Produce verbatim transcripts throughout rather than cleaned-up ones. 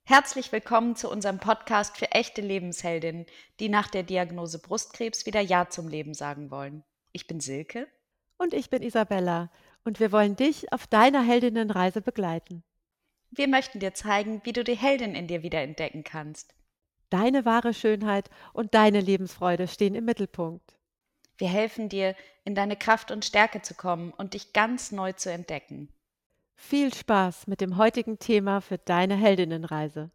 Herzlich willkommen zu unserem Podcast für echte Lebensheldinnen, die nach der Diagnose Brustkrebs wieder Ja zum Leben sagen wollen. Ich bin Silke. Und ich bin Isabella und wir wollen dich auf deiner Heldinnenreise begleiten. Wir möchten dir zeigen, wie du die Heldin in dir wieder entdecken kannst. Deine wahre Schönheit und deine Lebensfreude stehen im Mittelpunkt. Wir helfen dir, in deine Kraft und Stärke zu kommen und dich ganz neu zu entdecken. Viel Spaß mit dem heutigen Thema für deine Heldinnenreise.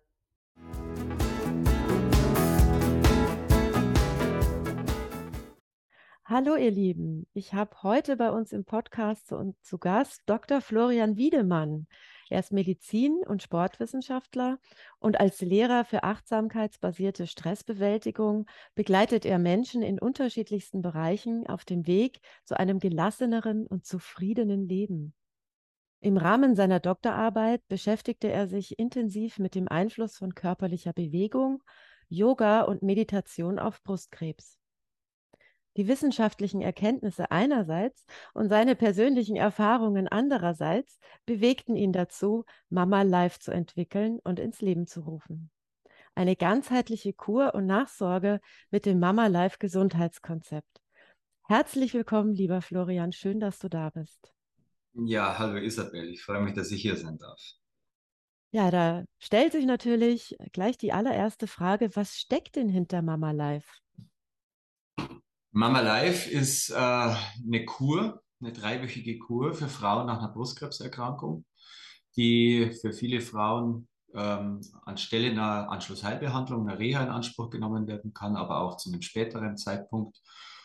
Hallo ihr Lieben, ich habe heute bei uns im Podcast zu, zu Gast Doktor Florian Wiedemann. Er ist Medizin- und Sportwissenschaftler und als Lehrer für achtsamkeitsbasierte Stressbewältigung begleitet er Menschen in unterschiedlichsten Bereichen auf dem Weg zu einem gelasseneren und zufriedenen Leben. Im Rahmen seiner Doktorarbeit beschäftigte er sich intensiv mit dem Einfluss von körperlicher Bewegung, Yoga und Meditation auf Brustkrebs. Die wissenschaftlichen Erkenntnisse einerseits und seine persönlichen Erfahrungen andererseits bewegten ihn dazu, Mama Life zu entwickeln und ins Leben zu rufen. Eine ganzheitliche Kur und Nachsorge mit dem Mama Life Gesundheitskonzept. Herzlich willkommen, lieber Florian, schön, dass du da bist. Ja, hallo Isabel, ich freue mich, dass ich hier sein darf. Ja, da stellt sich natürlich gleich die allererste Frage, was steckt denn hinter Mama Life? Mama Life ist äh, eine Kur, eine dreiwöchige Kur für Frauen nach einer Brustkrebserkrankung, die für viele Frauen ähm, anstelle einer Anschlussheilbehandlung, einer Reha in Anspruch genommen werden kann, aber auch zu einem späteren Zeitpunkt.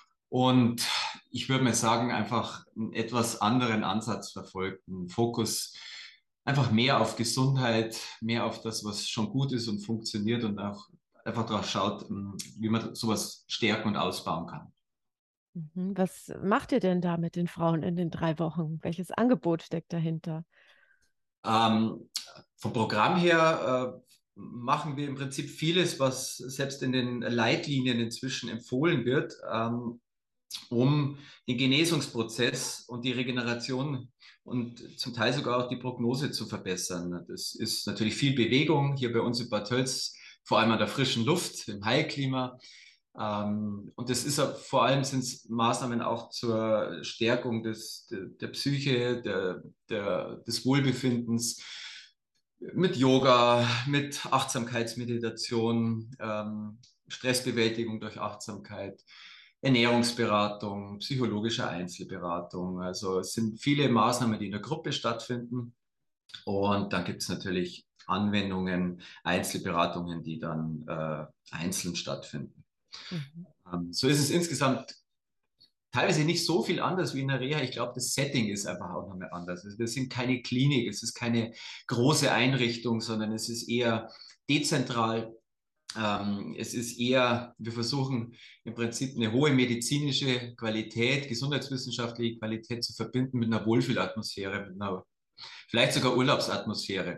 Und ich würde mal sagen, einfach einen etwas anderen Ansatz verfolgt, einen Fokus einfach mehr auf Gesundheit, mehr auf das, was schon gut ist und funktioniert und auch einfach darauf schaut, wie man sowas stärken und ausbauen kann. Mhm. Was macht ihr denn da mit den Frauen in den drei Wochen? Welches Angebot steckt dahinter? Ähm, vom Programm her äh, machen wir im Prinzip vieles, was selbst in den Leitlinien inzwischen empfohlen wird, ähm, um den Genesungsprozess und die Regeneration und zum Teil sogar auch die Prognose zu verbessern. Das ist natürlich viel Bewegung hier bei uns in Bad Tölz, vor allem an der frischen Luft, im Heilklima. Ähm, und das ist vor allem sind es Maßnahmen auch zur Stärkung des, der, der Psyche, der, der, des Wohlbefindens mit Yoga, mit Achtsamkeitsmeditation, ähm, Stressbewältigung durch Achtsamkeit, Ernährungsberatung, psychologische Einzelberatung. Also es sind viele Maßnahmen, die in der Gruppe stattfinden. Und dann gibt es natürlich Anwendungen, Einzelberatungen, die dann äh, einzeln stattfinden. Mhm. Ähm, so ist es insgesamt teilweise nicht so viel anders wie in der Reha. Ich glaube, das Setting ist einfach auch nochmal anders. Also wir sind keine Klinik, es ist keine große Einrichtung, sondern es ist eher dezentral. Ähm, es ist eher, wir versuchen im Prinzip eine hohe medizinische Qualität, gesundheitswissenschaftliche Qualität zu verbinden mit einer Wohlfühlatmosphäre, mit einer vielleicht sogar Urlaubsatmosphäre.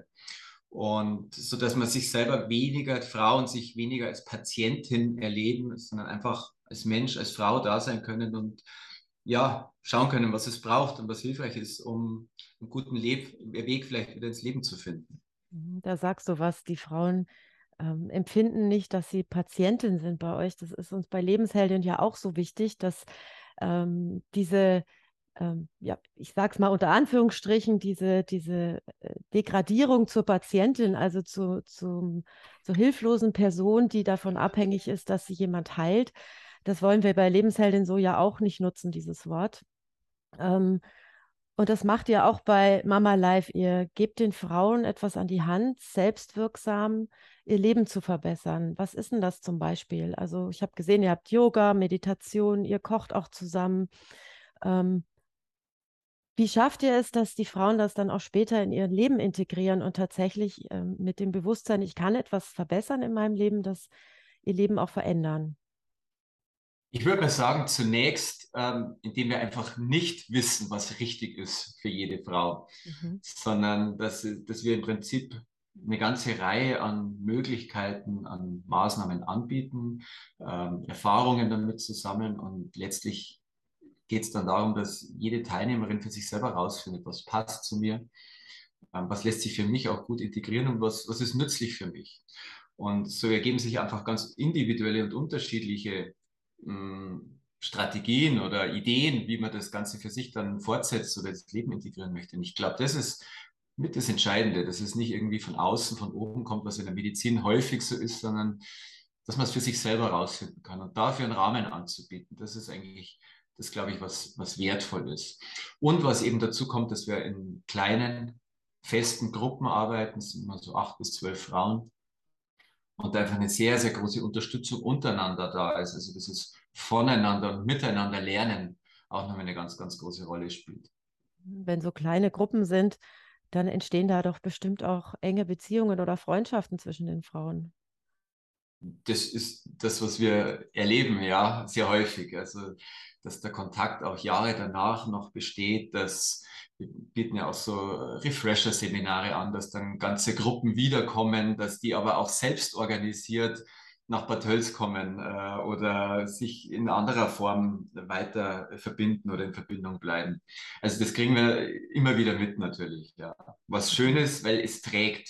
Und so dass man sich selber weniger, Frauen sich weniger als Patientin erleben, sondern einfach als Mensch, als Frau da sein können und ja, schauen können, was es braucht und was hilfreich ist, um einen guten Leb Weg vielleicht wieder ins Leben zu finden. Mhm. Da sagst du was, die Frauen ähm, empfinden nicht, dass sie Patientin sind bei euch. Das ist uns bei Lebensheldin ja auch so wichtig, dass ähm, diese, ähm, ja, ich sag's mal unter Anführungsstrichen, diese, diese äh, Degradierung zur Patientin, also zu, zum, zur hilflosen Person, die davon abhängig ist, dass sie jemand heilt. Das wollen wir bei Lebensheldin so ja auch nicht nutzen, dieses Wort. Ähm, und das macht ihr auch bei Mama Life. Ihr gebt den Frauen etwas an die Hand, selbstwirksam ihr Leben zu verbessern. Was ist denn das zum Beispiel? Also ich habe gesehen, ihr habt Yoga, Meditation, ihr kocht auch zusammen. Ähm, Wie schafft ihr es, dass die Frauen das dann auch später in ihr Leben integrieren und tatsächlich ähm, mit dem Bewusstsein, ich kann etwas verbessern in meinem Leben, das ihr Leben auch verändern? Ich würde mal sagen, zunächst, ähm, indem wir einfach nicht wissen, was richtig ist für jede Frau, Mhm. sondern dass, dass wir im Prinzip eine ganze Reihe an Möglichkeiten, an Maßnahmen anbieten, ähm, Erfahrungen damit zu sammeln und letztlich geht es dann darum, dass jede Teilnehmerin für sich selber rausfindet, was passt zu mir, Ähm, was lässt sich für mich auch gut integrieren und was, was ist nützlich für mich? Und so ergeben sich einfach ganz individuelle und unterschiedliche mh, Strategien oder Ideen, wie man das Ganze für sich dann fortsetzt oder ins Leben integrieren möchte. Und ich glaube, das ist mit das Entscheidende, dass es nicht irgendwie von außen, von oben kommt, was in der Medizin häufig so ist, sondern dass man es für sich selber rausfinden kann und dafür einen Rahmen anzubieten. Das ist eigentlich das, glaube ich, was, was wertvoll ist. Und was eben dazu kommt, dass wir in kleinen, festen Gruppen arbeiten, es sind immer so acht bis zwölf Frauen, und einfach eine sehr, sehr große Unterstützung untereinander da ist. Also das ist voneinander und miteinander lernen auch noch eine ganz, ganz große Rolle spielt. Wenn so kleine Gruppen sind, dann entstehen da doch bestimmt auch enge Beziehungen oder Freundschaften zwischen den Frauen. Das ist das, was wir erleben, ja, sehr häufig. Also, dass der Kontakt auch Jahre danach noch besteht, dass wir bieten ja auch so Refresher-Seminare an, dass dann ganze Gruppen wiederkommen, dass die aber auch selbst organisiert nach Bad Tölz kommen äh, oder sich in anderer Form weiter verbinden oder in Verbindung bleiben. Also das kriegen wir immer wieder mit natürlich, ja. Was schön ist, weil es trägt.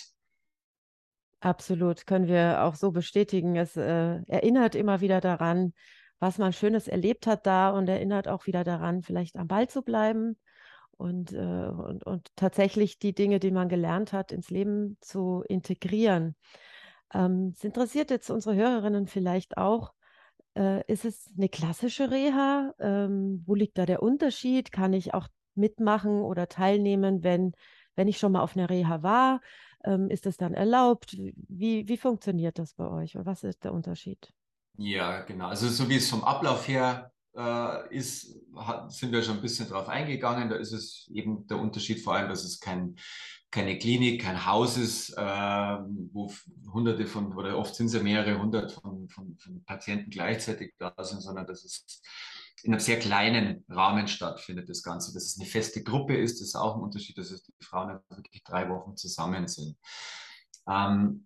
Absolut, können wir auch so bestätigen. Es äh, erinnert immer wieder daran, was man Schönes erlebt hat da und erinnert auch wieder daran, vielleicht am Ball zu bleiben und, äh, und, und tatsächlich die Dinge, die man gelernt hat, ins Leben zu integrieren. Ähm, es interessiert jetzt unsere Hörerinnen vielleicht auch, äh, ist es eine klassische Reha? Ähm, wo liegt da der Unterschied? Kann ich auch mitmachen oder teilnehmen, wenn, wenn ich schon mal auf einer Reha war? Ähm, ist das dann erlaubt? Wie, wie funktioniert das bei euch? Und was ist der Unterschied? Ja, genau. Also so wie es vom Ablauf her äh, ist, hat, sind wir schon ein bisschen drauf eingegangen. Da ist es eben der Unterschied vor allem, dass es kein, keine Klinik, kein Haus ist, äh, wo hunderte von, oder oft sind es ja mehrere hundert von, von, von Patienten gleichzeitig da sind, sondern dass es in einem sehr kleinen Rahmen stattfindet, das Ganze. Dass es eine feste Gruppe ist, das ist auch ein Unterschied, dass es die Frauen wirklich drei Wochen zusammen sind. Ähm,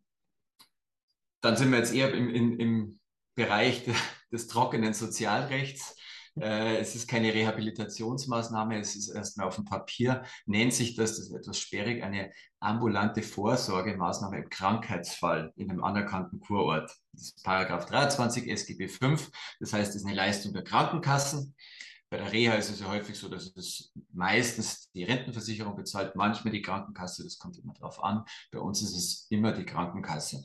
Dann sind wir jetzt eher im, im, im Bereich de, des trockenen Sozialrechts. Äh, es ist keine Rehabilitationsmaßnahme, es ist erstmal auf dem Papier, nennt sich das, das ist etwas sperrig, eine ambulante Vorsorgemaßnahme im Krankheitsfall in einem anerkannten Kurort. Das ist Paragraph dreiundzwanzig S G B fünf, das heißt, es ist eine Leistung der Krankenkassen. Bei der Reha ist es ja häufig so, dass es meistens die Rentenversicherung bezahlt, manchmal die Krankenkasse, das kommt immer drauf an. Bei uns ist es immer die Krankenkasse.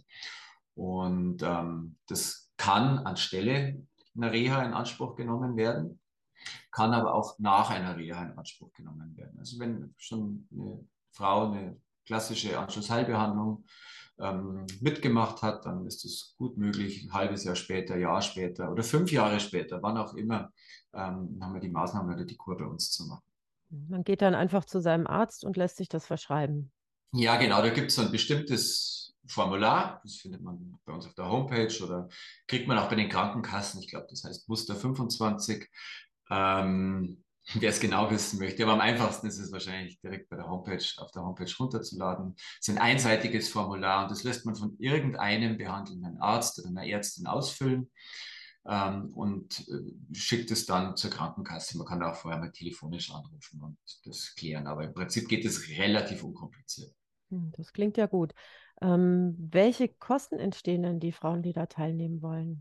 Und ähm, das kann anstelle einer Reha in Anspruch genommen werden, kann aber auch nach einer Reha in Anspruch genommen werden. Also wenn schon eine Frau eine klassische Anschlussheilbehandlung ähm, mitgemacht hat, dann ist es gut möglich, ein halbes Jahr später, Jahr später oder fünf Jahre später, wann auch immer, ähm, haben wir die Maßnahme oder die Kur bei uns zu machen. Man geht dann einfach zu seinem Arzt und lässt sich das verschreiben. Ja, genau, da gibt es so ein bestimmtes Formular, das findet man bei uns auf der Homepage oder kriegt man auch bei den Krankenkassen. Ich glaube, das heißt Muster fünfundzwanzig. Ähm, wer es genau wissen möchte, aber am einfachsten ist es wahrscheinlich direkt bei der Homepage, auf der Homepage runterzuladen. Es ist ein einseitiges Formular und das lässt man von irgendeinem behandelnden Arzt oder einer Ärztin ausfüllen ähm, und äh, schickt es dann zur Krankenkasse. Man kann da auch vorher mal telefonisch anrufen und das klären, aber im Prinzip geht es relativ unkompliziert. Hm, das klingt ja gut. Ähm, welche Kosten entstehen denn die Frauen, die da teilnehmen wollen?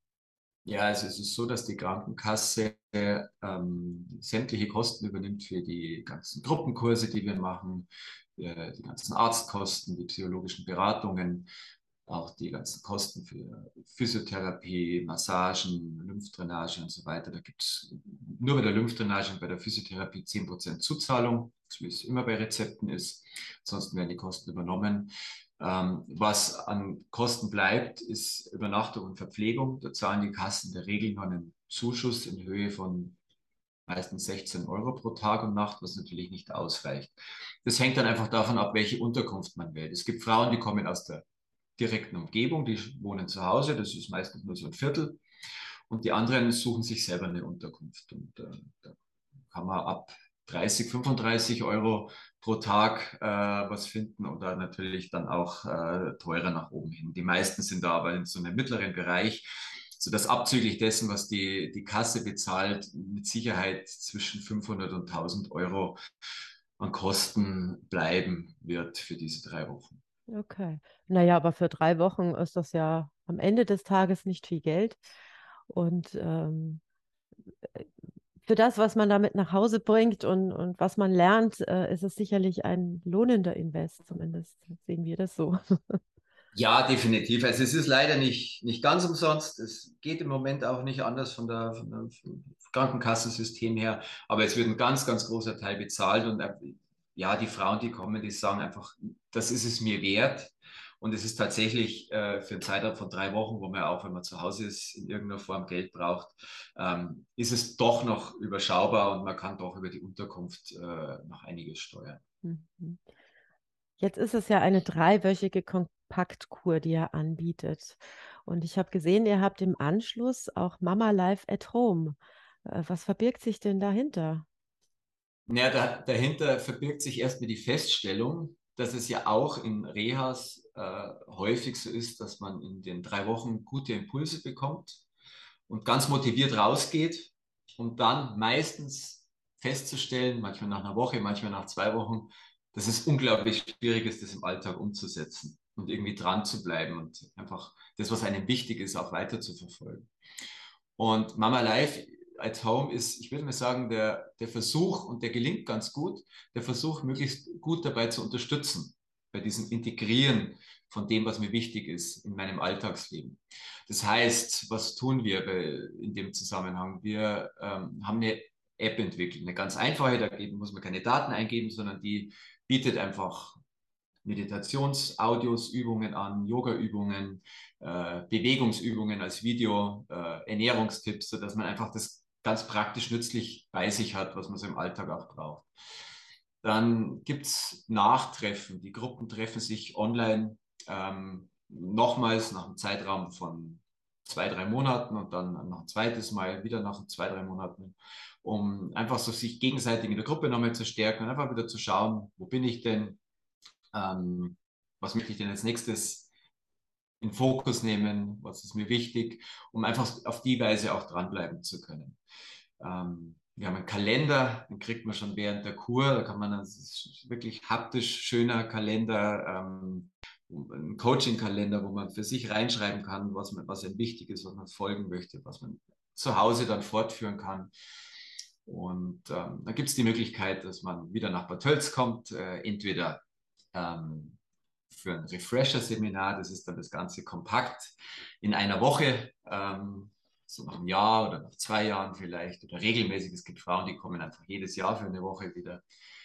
Ja, also es ist so, dass die Krankenkasse ähm, sämtliche Kosten übernimmt für die ganzen Gruppenkurse, die wir machen, äh, die ganzen Arztkosten, die psychologischen Beratungen, auch die ganzen Kosten für Physiotherapie, Massagen, Lymphdrainage und so weiter. Da gibt es nur bei der Lymphdrainage und bei der Physiotherapie zehn Prozent Zuzahlung, so wie es immer bei Rezepten ist. Ansonsten werden die Kosten übernommen. Ähm, was an Kosten bleibt, ist Übernachtung und Verpflegung. Da zahlen die Kassen in der Regel nur einen Zuschuss in Höhe von meistens sechzehn Euro pro Tag und Nacht, was natürlich nicht ausreicht. Das hängt dann einfach davon ab, welche Unterkunft man wählt. Es gibt Frauen, die kommen aus der direkten Umgebung, die wohnen zu Hause, das ist meistens nur so ein Viertel. Und die anderen suchen sich selber eine Unterkunft. Und äh, da kann man ab dreißig, fünfunddreißig Euro pro Tag äh, was finden oder natürlich dann auch äh, teurer nach oben hin. Die meisten sind da aber in so einem mittleren Bereich, sodass abzüglich dessen, was die, die Kasse bezahlt, mit Sicherheit zwischen fünfhundert und tausend Euro an Kosten bleiben wird für diese drei Wochen. Okay. Naja, aber für drei Wochen ist das ja am Ende des Tages nicht viel Geld. Und ähm, für das, was man damit nach Hause bringt und, und was man lernt, äh, ist es sicherlich ein lohnender Invest, zumindest sehen wir das so. Ja, definitiv. Also es ist leider nicht, nicht ganz umsonst. Es geht im Moment auch nicht anders von der, von der vom Krankenkassensystem her. Aber es wird ein ganz, ganz großer Teil bezahlt. Und äh, ja, die Frauen, die kommen, die sagen einfach, das ist es mir wert. Und es ist tatsächlich äh, für einen Zeitraum von drei Wochen, wo man auch, wenn man zu Hause ist, in irgendeiner Form Geld braucht, ähm, ist es doch noch überschaubar und man kann doch über die Unterkunft äh, noch einiges steuern. Mhm. Jetzt ist es ja eine dreiwöchige Kompaktkur, die ihr anbietet. Und ich habe gesehen, ihr habt im Anschluss auch Mama Life at Home. Äh, Was verbirgt sich denn dahinter? Naja, da, dahinter verbirgt sich erstmal die Feststellung, dass es ja auch in Rehas äh, häufig so ist, dass man in den drei Wochen gute Impulse bekommt und ganz motiviert rausgeht und dann meistens festzustellen, manchmal nach einer Woche, manchmal nach zwei Wochen, dass es unglaublich schwierig ist, das im Alltag umzusetzen und irgendwie dran zu bleiben und einfach das, was einem wichtig ist, auch weiter zu verfolgen. Und Mama Life at Home ist, ich würde mal sagen, der, der Versuch, und der gelingt ganz gut, der Versuch, möglichst gut dabei zu unterstützen, bei diesem Integrieren von dem, was mir wichtig ist in meinem Alltagsleben. Das heißt, was tun wir bei, in dem Zusammenhang? Wir ähm, haben eine App entwickelt, eine ganz einfache, da muss man keine Daten eingeben, sondern die bietet einfach Meditationsaudios, Übungen an, Yoga-Übungen, äh, Bewegungsübungen als Video, äh, Ernährungstipps, sodass man einfach das ganz praktisch nützlich bei sich hat, was man so im Alltag auch braucht. Dann gibt es Nachtreffen. Die Gruppen treffen sich online ähm, nochmals nach einem Zeitraum von zwei, drei Monaten und dann noch ein zweites Mal wieder nach zwei, drei Monaten, um einfach so sich gegenseitig in der Gruppe nochmal zu stärken und einfach wieder zu schauen, wo bin ich denn, ähm, was möchte ich denn als nächstes in Fokus nehmen, was ist mir wichtig, um einfach auf die Weise auch dranbleiben zu können. Ähm, wir haben einen Kalender, den kriegt man schon während der Kur, da kann man, das ist wirklich haptisch schöner Kalender, ähm, ein Coaching-Kalender, wo man für sich reinschreiben kann, was, man, was einem wichtig ist, was man folgen möchte, was man zu Hause dann fortführen kann. Und ähm, dann gibt es die Möglichkeit, dass man wieder nach Bad Tölz kommt, äh, entweder ähm, für ein Refresher-Seminar, das ist dann das Ganze kompakt in einer Woche, ähm, so nach einem Jahr oder nach zwei Jahren vielleicht oder regelmäßig. Es gibt Frauen, die kommen einfach jedes Jahr für eine Woche wieder.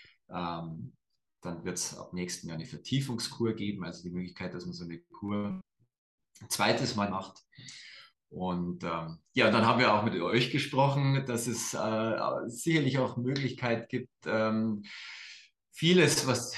Ähm, dann wird es ab nächsten Jahr eine Vertiefungskur geben, also die Möglichkeit, dass man so eine Kur ein zweites Mal macht. Und ähm, ja, dann haben wir auch mit euch gesprochen, dass es äh, sicherlich auch Möglichkeit gibt, ähm, vieles, was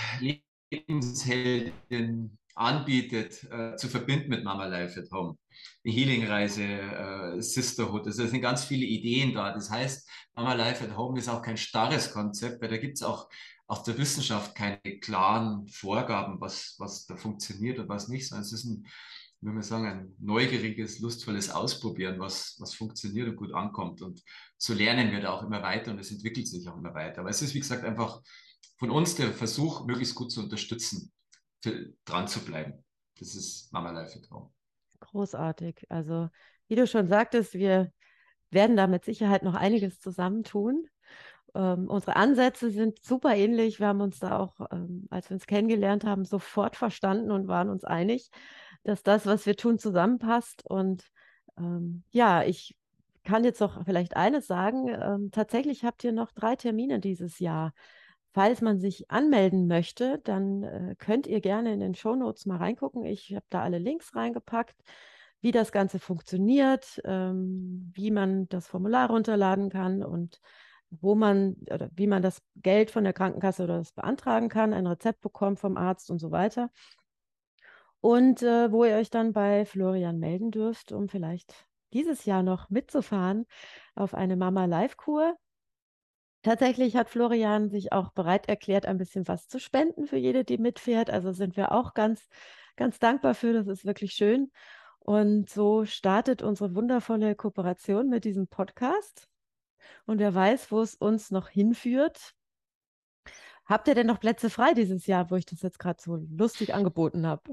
Lebensheldin anbietet, äh, zu verbinden mit Mama Life at Home. Die Healing-Reise, äh, Sisterhood, also es sind ganz viele Ideen da. Das heißt, Mama Life at Home ist auch kein starres Konzept, weil da gibt es auch aus der Wissenschaft keine klaren Vorgaben, was, was da funktioniert und was nicht, sondern es ist ein, würde man sagen, ein neugieriges, lustvolles Ausprobieren, was, was funktioniert und gut ankommt. Und so lernen wir da auch immer weiter und es entwickelt sich auch immer weiter. Aber es ist, wie gesagt, einfach von uns der Versuch, möglichst gut zu unterstützen, für, dran zu bleiben. Das ist Mama Life at Home. Großartig. Also, wie du schon sagtest, wir werden da mit Sicherheit noch einiges zusammentun. Ähm, unsere Ansätze sind super ähnlich. Wir haben uns da auch, ähm, als wir uns kennengelernt haben, sofort verstanden und waren uns einig, dass das, was wir tun, zusammenpasst. Und ähm, ja, ich kann jetzt noch vielleicht eines sagen. Ähm, tatsächlich habt ihr noch drei Termine dieses Jahr. Falls man sich anmelden möchte, dann äh, könnt ihr gerne in den Shownotes mal reingucken. Ich habe da alle Links reingepackt, wie das Ganze funktioniert, ähm, wie man das Formular runterladen kann und wo man oder wie man das Geld von der Krankenkasse oder das beantragen kann, ein Rezept bekommt vom Arzt und so weiter. Und äh, wo ihr euch dann bei Florian melden dürft, um vielleicht dieses Jahr noch mitzufahren auf eine Mama-Live-Kur. Tatsächlich hat Florian sich auch bereit erklärt, ein bisschen was zu spenden für jede, die mitfährt. Also sind wir auch ganz, ganz dankbar für. Das ist wirklich schön. Und so startet unsere wundervolle Kooperation mit diesem Podcast. Und wer weiß, wo es uns noch hinführt. Habt ihr denn noch Plätze frei dieses Jahr, wo ich das jetzt gerade so lustig angeboten habe?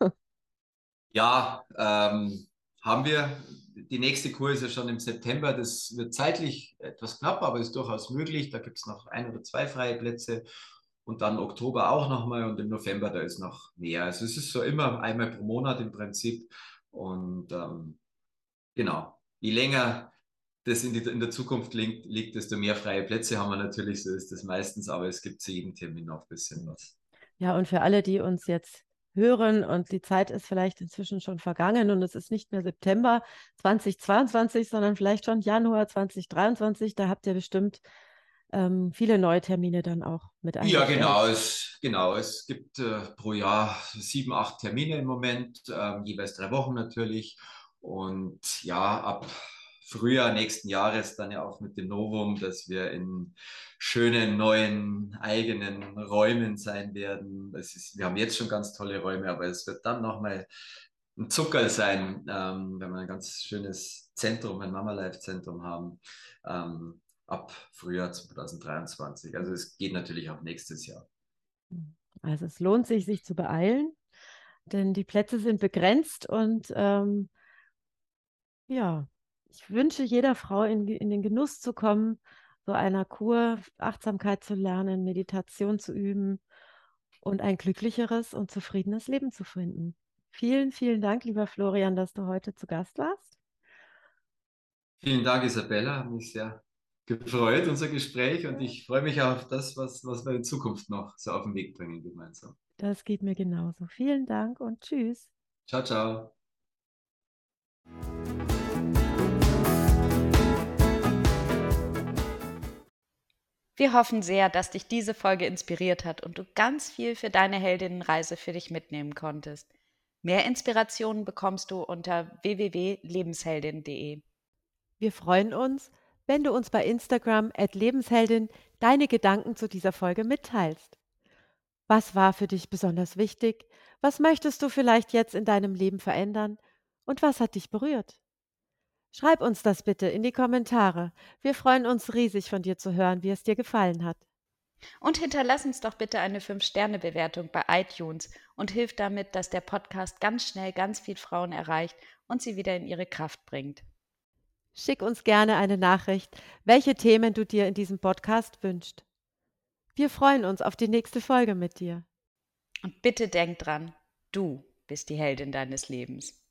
Ja, ähm, haben wir. Die nächste Kur ist ja schon im September. Das wird zeitlich etwas knapp, aber ist durchaus möglich. Da gibt es noch ein oder zwei freie Plätze. Und dann Oktober auch nochmal und im November, da ist noch mehr. Also es ist so immer einmal pro Monat im Prinzip. Und ähm, genau, je länger das in, die, in der Zukunft liegt, liegt, desto mehr freie Plätze haben wir natürlich. So ist das meistens, aber es gibt zu jedem Termin noch ein bisschen was. Ja, und für alle, die uns jetzt hören und die Zeit ist vielleicht inzwischen schon vergangen und es ist nicht mehr September zweitausendzweiundzwanzig, sondern vielleicht schon Januar zweitausenddreiundzwanzig, da habt ihr bestimmt ähm, viele neue Termine dann auch mit Ja, eingestellt. genau. Es, genau, es gibt äh, pro Jahr sieben, acht Termine im Moment, ähm, jeweils drei Wochen natürlich. Und ja, ab Frühjahr nächsten Jahres dann ja auch mit dem Novum, dass wir in schönen neuen eigenen Räumen sein werden. Es ist, wir haben jetzt schon ganz tolle Räume, aber es wird dann nochmal ein Zuckerl sein, ähm, wenn wir ein ganz schönes Zentrum, ein Mama Life Zentrum haben. Ähm, ab Frühjahr zweitausenddreiundzwanzig. Also es geht natürlich auch nächstes Jahr. Also es lohnt sich, sich zu beeilen, denn die Plätze sind begrenzt und ähm, ja, ich wünsche jeder Frau in, in den Genuss zu kommen, so einer Kur, Achtsamkeit zu lernen, Meditation zu üben und ein glücklicheres und zufriedenes Leben zu finden. Vielen, vielen Dank, lieber Florian, dass du heute zu Gast warst. Vielen Dank, Isabella. Hat mich sehr gefreut, unser Gespräch. Und ich freue mich auf das, was, was wir in Zukunft noch so auf den Weg bringen gemeinsam. Das geht mir genauso. Vielen Dank und tschüss. Ciao, ciao. Wir hoffen sehr, dass dich diese Folge inspiriert hat und du ganz viel für deine Heldinnenreise für dich mitnehmen konntest. Mehr Inspirationen bekommst du unter w w w punkt lebensheldin punkt de. Wir freuen uns, wenn du uns bei Instagram at Lebensheldin deine Gedanken zu dieser Folge mitteilst. Was war für dich besonders wichtig? Was möchtest du vielleicht jetzt in deinem Leben verändern? Und was hat dich berührt? Schreib uns das bitte in die Kommentare. Wir freuen uns riesig von dir zu hören, wie es dir gefallen hat. Und hinterlass uns doch bitte eine fünf Sterne Bewertung bei iTunes und hilf damit, dass der Podcast ganz schnell ganz viel Frauen erreicht und sie wieder in ihre Kraft bringt. Schick uns gerne eine Nachricht, welche Themen du dir in diesem Podcast wünschst. Wir freuen uns auf die nächste Folge mit dir. Und bitte denk dran, du bist die Heldin deines Lebens.